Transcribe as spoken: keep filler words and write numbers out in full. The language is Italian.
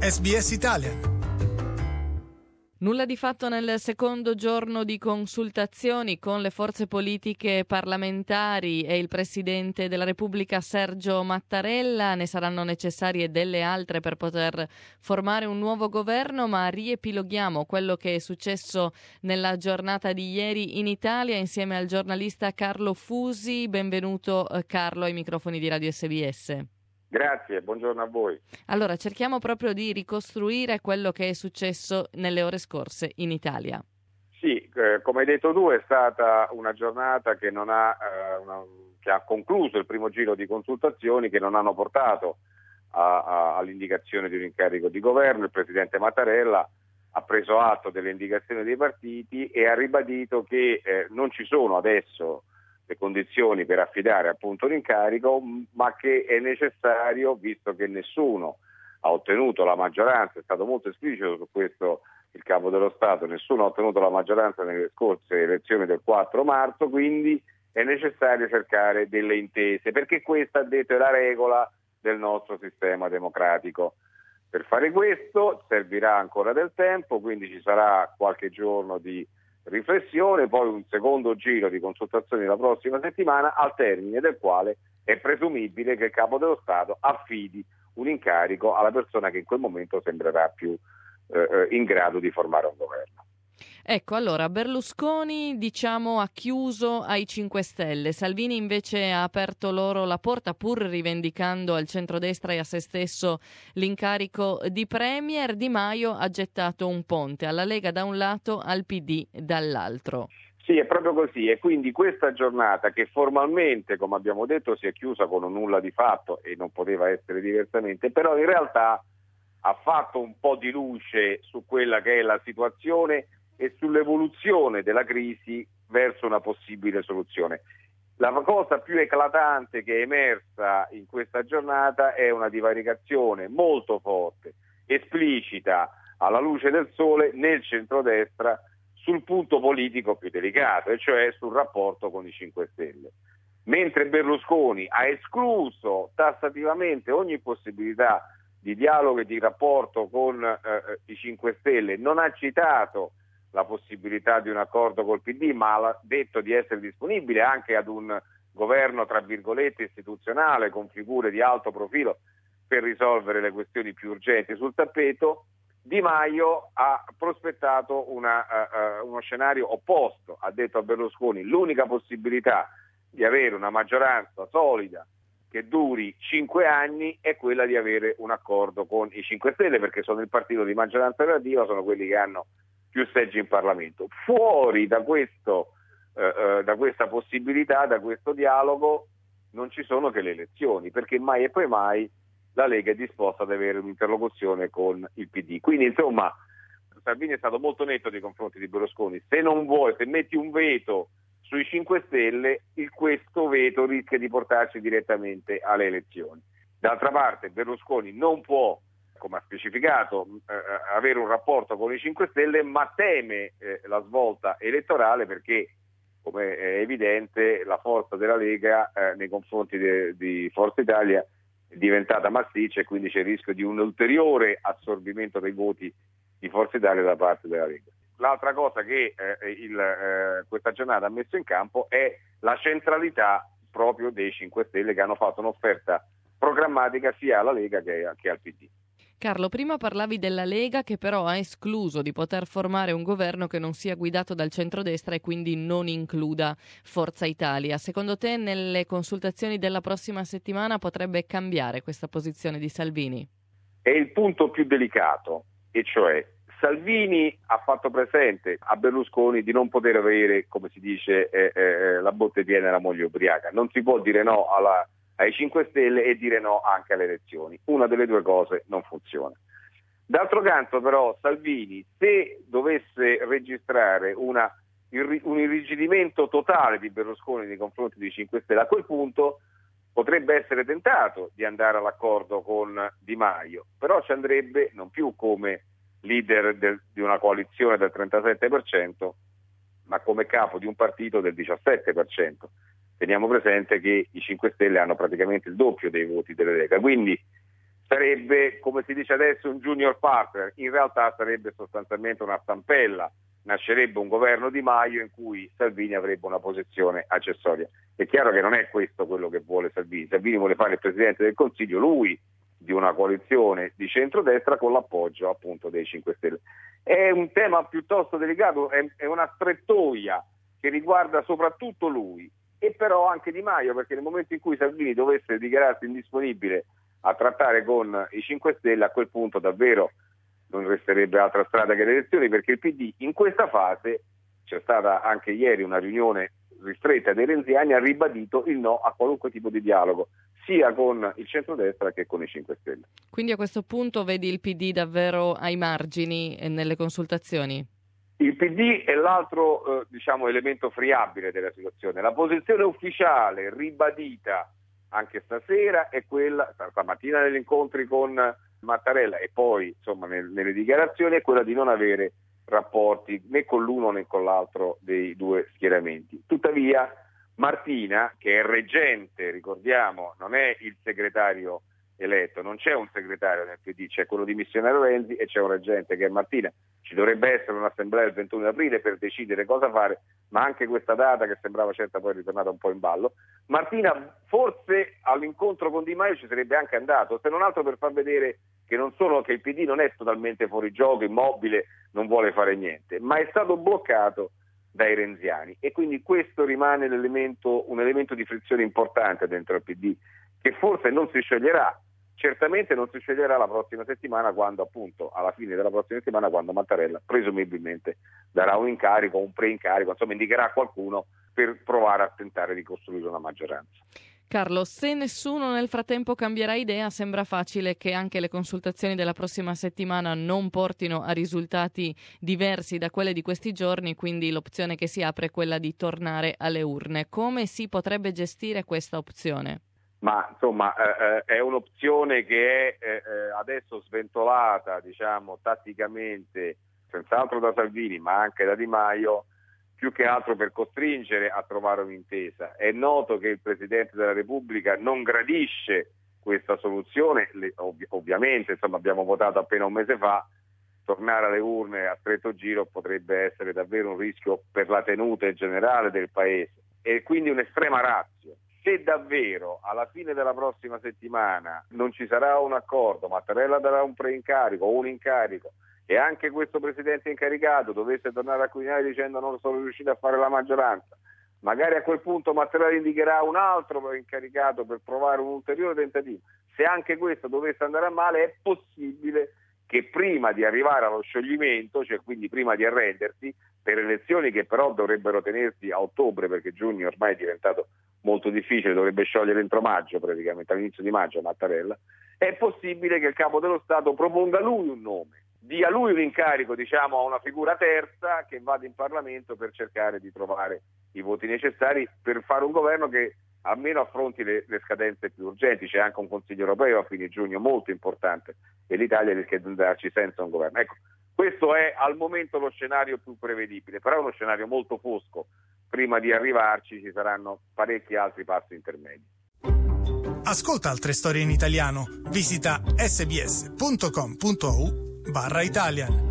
S B S Italian. Nulla di fatto nel secondo giorno di consultazioni con le forze politiche parlamentari e il Presidente della Repubblica Sergio Mattarella. Ne saranno necessarie delle altre per poter formare un nuovo governo, ma riepiloghiamo quello che è successo nella giornata di ieri in Italia insieme al giornalista Carlo Fusi. Benvenuto Carlo ai microfoni di Radio S B S. Grazie, buongiorno a voi. Allora, cerchiamo proprio di ricostruire quello che è successo nelle ore scorse in Italia. Sì, eh, come hai detto tu, è stata una giornata che, non ha, eh, una, che ha concluso il primo giro di consultazioni che non hanno portato a, a, all'indicazione di un incarico di governo. Il Presidente Mattarella ha preso atto delle indicazioni dei partiti e ha ribadito che eh, non ci sono adesso le condizioni per affidare appunto l'incarico, ma che è necessario, visto che nessuno ha ottenuto la maggioranza, è stato molto esplicito su questo il Capo dello Stato, nessuno ha ottenuto la maggioranza nelle scorse elezioni del quattro marzo, quindi è necessario cercare delle intese, perché questa, ha detto, è la regola del nostro sistema democratico. Per fare questo servirà ancora del tempo, quindi ci sarà qualche giorno di riflessione, poi un secondo giro di consultazioni la prossima settimana, al termine del quale è presumibile che il Capo dello Stato affidi un incarico alla persona che in quel momento sembrerà più eh, in grado di formare un governo. Ecco, allora Berlusconi diciamo ha chiuso ai cinque Stelle, Salvini invece ha aperto loro la porta pur rivendicando al centrodestra e a se stesso l'incarico di Premier. Di Maio ha gettato un ponte alla Lega da un lato, al P D dall'altro. Sì, è proprio così, e quindi questa giornata che formalmente, come abbiamo detto, si è chiusa con un nulla di fatto e non poteva essere diversamente, però in realtà ha fatto un po' di luce su quella che è la situazione e sull'evoluzione della crisi verso una possibile soluzione. La cosa più eclatante che è emersa in questa giornata è una divaricazione molto forte, esplicita, alla luce del sole, nel centrodestra sul punto politico più delicato, e cioè sul rapporto con i cinque Stelle. Mentre Berlusconi ha escluso tassativamente ogni possibilità di dialogo e di rapporto con eh, i cinque Stelle, non ha citato la possibilità di un accordo col P D, ma ha detto di essere disponibile anche ad un governo tra virgolette istituzionale con figure di alto profilo per risolvere le questioni più urgenti sul tappeto. Di Maio ha prospettato una, uh, uh, uno scenario opposto, ha detto a Berlusconi l'unica possibilità di avere una maggioranza solida che duri cinque anni è quella di avere un accordo con i cinque Stelle, perché sono il partito di maggioranza relativa, sono quelli che hanno più seggi in Parlamento. Fuori da questo, eh, da questa possibilità, da questo dialogo, non ci sono che le elezioni, perché mai e poi mai la Lega è disposta ad avere un'interlocuzione con il P D. Quindi insomma Salvini è stato molto netto nei confronti di Berlusconi: se non vuoi, se metti un veto sui cinque Stelle, il, questo veto rischia di portarci direttamente alle elezioni. D'altra parte Berlusconi non può, come ha specificato, eh, avere un rapporto con i cinque Stelle, ma teme eh, la svolta elettorale perché, come è evidente, la forza della Lega eh, nei confronti de, di Forza Italia è diventata massiccia, e quindi c'è il rischio di un ulteriore assorbimento dei voti di Forza Italia da parte della Lega. L'altra cosa che eh, il, eh, questa giornata ha messo in campo è la centralità proprio dei cinque Stelle, che hanno fatto un'offerta programmatica sia alla Lega che, che al P D. Carlo, prima parlavi della Lega che però ha escluso di poter formare un governo che non sia guidato dal centrodestra e quindi non includa Forza Italia. Secondo te nelle consultazioni della prossima settimana potrebbe cambiare questa posizione di Salvini? È il punto più delicato, e cioè Salvini ha fatto presente a Berlusconi di non poter avere, come si dice, eh, eh, la botte piena e la moglie ubriaca. Non si può dire no alla ai cinque Stelle e dire no anche alle elezioni. Una delle due cose non funziona. D'altro canto però Salvini, se dovesse registrare una, un irrigidimento totale di Berlusconi nei confronti dei cinque Stelle, a quel punto potrebbe essere tentato di andare all'accordo con Di Maio, però ci andrebbe non più come leader del, di una coalizione del trentasette per cento, ma come capo di un partito del diciassette per cento. Teniamo presente che i cinque Stelle hanno praticamente il doppio dei voti della Lega, quindi sarebbe, come si dice adesso, un junior partner, in realtà sarebbe sostanzialmente una stampella, nascerebbe un governo Di Maio in cui Salvini avrebbe una posizione accessoria. È chiaro che non è questo quello che vuole Salvini, Salvini vuole fare il Presidente del Consiglio, lui, di una coalizione di centrodestra con l'appoggio appunto dei cinque Stelle. È un tema piuttosto delicato, è, è una strettoia che riguarda soprattutto lui e però anche Di Maio, perché nel momento in cui Salvini dovesse dichiararsi indisponibile a trattare con i cinque Stelle, a quel punto davvero non resterebbe altra strada che le elezioni, perché il P D in questa fase, c'è stata anche ieri una riunione ristretta dei renziani, ha ribadito il no a qualunque tipo di dialogo, sia con il centrodestra che con i cinque Stelle. Quindi a questo punto vedi il P D davvero ai margini nelle consultazioni? Il P D è l'altro eh, diciamo, elemento friabile della situazione. La posizione ufficiale ribadita anche stasera è quella, stamattina negli incontri con Mattarella e poi insomma nel, nelle dichiarazioni, è quella di non avere rapporti né con l'uno né con l'altro dei due schieramenti. Tuttavia Martina, che è reggente, ricordiamo, non è il segretario eletto, non c'è un segretario nel P D, c'è quello di Missionario Renzi e c'è un reggente che è Martina. Ci dovrebbe essere un'assemblea il ventuno aprile per decidere cosa fare, ma anche questa data che sembrava certa poi è ritornata un po' in ballo. Martina forse all'incontro con Di Maio ci sarebbe anche andato, se non altro per far vedere che non solo che il P D non è totalmente fuori gioco, immobile, non vuole fare niente, ma è stato bloccato dai renziani e quindi questo rimane l'elemento, un elemento di frizione importante dentro il P D, che forse non si scioglierà. Certamente non si sceglierà la prossima settimana, quando appunto alla fine della prossima settimana, quando Mattarella presumibilmente darà un incarico, un pre-incarico, insomma indicherà qualcuno per provare a tentare di costruire una maggioranza. Carlo, se nessuno nel frattempo cambierà idea, sembra facile che anche le consultazioni della prossima settimana non portino a risultati diversi da quelle di questi giorni, quindi l'opzione che si apre è quella di tornare alle urne. Come si potrebbe gestire questa opzione? Ma insomma eh, è un'opzione che è eh, adesso sventolata, diciamo, tatticamente, senz'altro da Salvini, ma anche da Di Maio, più che altro per costringere a trovare un'intesa. È noto che il Presidente della Repubblica non gradisce questa soluzione, Le, ov- ovviamente, insomma, abbiamo votato appena un mese fa, tornare alle urne a stretto giro potrebbe essere davvero un rischio per la tenuta generale del Paese e quindi un'estrema ratio. Se davvero alla fine della prossima settimana non ci sarà un accordo, Mattarella darà un preincarico o un incarico e anche questo Presidente incaricato dovesse tornare a Quirinale dicendo non sono riuscito a fare la maggioranza, magari a quel punto Mattarella indicherà un altro incaricato per provare un ulteriore tentativo. Se anche questo dovesse andare a male, è possibile che prima di arrivare allo scioglimento, cioè quindi prima di arrendersi, per elezioni che però dovrebbero tenersi a ottobre, perché giugno ormai è diventato molto difficile, dovrebbe sciogliere entro maggio, praticamente all'inizio di maggio Mattarella, è possibile che il Capo dello Stato proponga lui un nome, dia lui un incarico, diciamo, a una figura terza che vada in Parlamento per cercare di trovare i voti necessari per fare un governo che almeno affronti le, le scadenze più urgenti. C'è anche un Consiglio europeo a fine giugno molto importante e l'Italia rischia di andarci senza un governo. Ecco, questo è al momento lo scenario più prevedibile, però è uno scenario molto fosco. Prima di arrivarci ci saranno parecchi altri passi intermedi. Ascolta altre storie in italiano. Visita sbs punto com punto a u barra Italian.